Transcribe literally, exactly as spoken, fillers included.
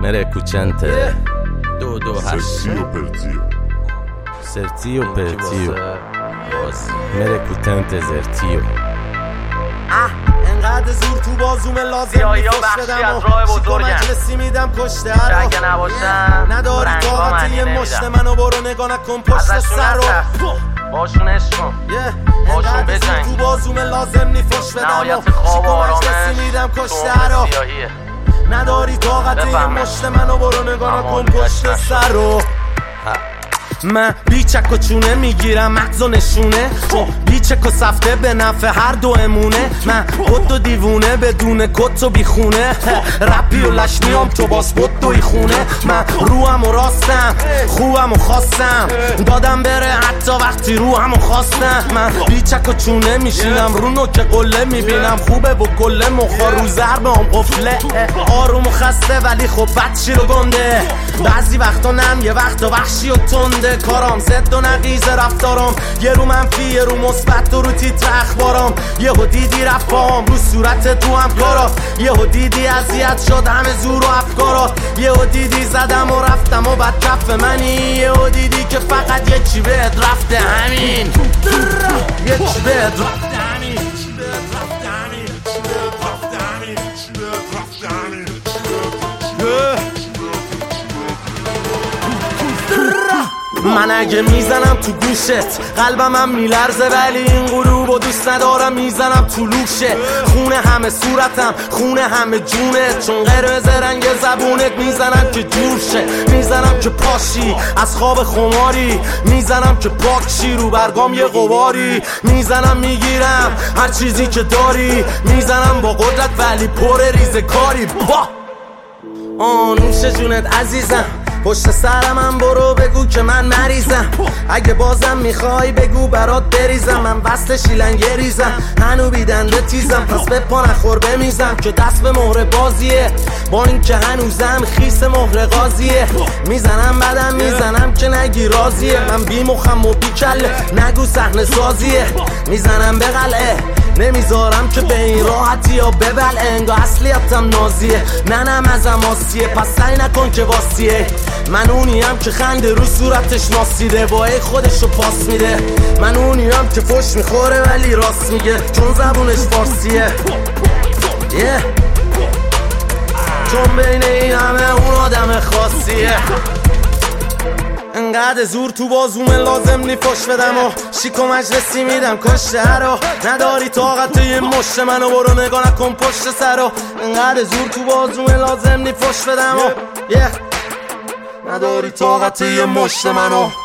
Merecucente دو دو هشت Sertio Pertio Sertio Pertio Merecucente Sertio انقدر زور تو بازوم لازم میفش بدم و شیکا مجلسی میدم کشته هر اگه نباشم نداری طاقت یه مشت منو برو نگاه نکن پشت سر رو باشون عشق کن باشون انقدر زور بجنگ تو بازوم لازم میفش بدم و نهایت خواب و شیکا آرامش مجلسی میدم کشته تو هر رو سیاهیه نداری طاقت یه بفهمه. مشت منو برو نگاه نکن اما پشت نشنشو. سر رو من بیچک و چونه میگیرم مغز و نشونه بیچک و سفته به نفع هر دو امونه من خود و دیوونه بدون کت و بیخونه رپی و لشنیام تو باز خود و خونه من روحم و راستم خوبم و خواستم دادم بره حتی وقتی روحم و خواستم من بیچک و چونه میشینم رو نوک قله میبینم خوبه و کله مخا رو ضرب هم قفله آروم و خسته ولی خب بچی رو گنده بعضی وقتا نم یه وقتا وحشی و تنده کارام زد و نقیز رفتارم یه رو منفی یه رو مثبت و رو تیتر اخبارم یه ها دیدی رفت پاهم رو صورت تو هم کارا یه ها دیدی اذیت شد همه زور و افکارا یه ها دیدی زدم و رفتم و بد کف منی یه ها دیدی که فقط یه چی بهت رفته همین یه چی بهت رفته همین من اگه میزنم تو گوشت قلبم هم میلرزه ولی این غروب و دوست ندارم میزنم تو لوشه خونه همه صورتم خونه همه جونت چون قرمز رنگ زبونت میزنم که جور شه میزنم که پاشی از خواب خماری میزنم که پاکشی رو برگام یه غباری میزنم میگیرم هر چیزی که داری میزنم با قدرت ولی پر ریزه کاری با آنوش جونت عزیزم پشت سرم هم برو بگو که من مریضم اگه بازم میخوای بگو برات بریزم من وصل شیلنگه ریزم هنو بیدنده تیزم پس به پا نخور بمیزم که دست به مهر بازیه با این که هنوزم خیس مهر قاضیه میزنم بدم میزنم که نگی رازیه من بی مخم و بی کله نگو صحنه سازیه میزنم به قلعه نمیذارم که به این راحتی یا ببل انگا اصلیتم نازیه ننم ازم آسیه پس سعی نکن که واسیه من اونیم که خنده رو صورتش ناسیده وای خودشو پاس میده من اونیم که فش میخوره ولی راست میگه چون زبونش فارسیه yeah. چون بین این همه اون آدم خاصیه انقدر زور تو بازوم لازم نی فش بدم و شیک و مجلسی میدم کشته هر نداری طاقت یه مشت منو برو نگاه نکن پشت سر و انقدر زور تو بازوم لازم نی فش بدم و yeah. نداری طاقت یه مشت منو